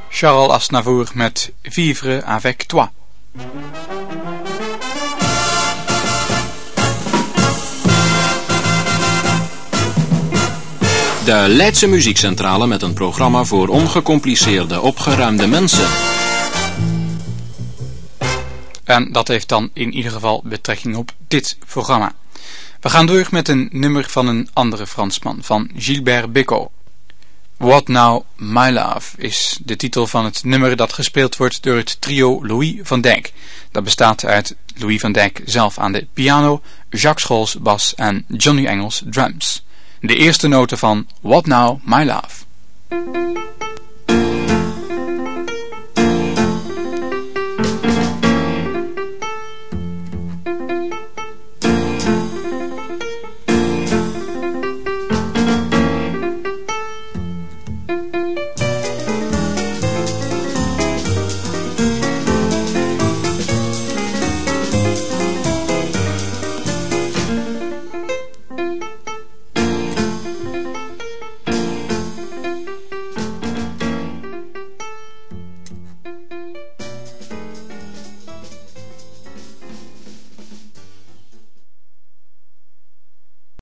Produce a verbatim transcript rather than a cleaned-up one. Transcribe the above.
Charles Aznavour met Vivre avec toi. De Leidse Muziekcentrale met een programma voor ongecompliceerde, opgeruimde mensen. En dat heeft dan in ieder geval betrekking op dit programma. We gaan door met een nummer van een andere Fransman, van Gilbert Bécaud. What Now My Love is de titel van het nummer dat gespeeld wordt door het trio Louis van Dijk. Dat bestaat uit Louis van Dijk zelf aan de piano, Jacques Scholz bas en Johnny Engels drums. De eerste noten van What Now My Love.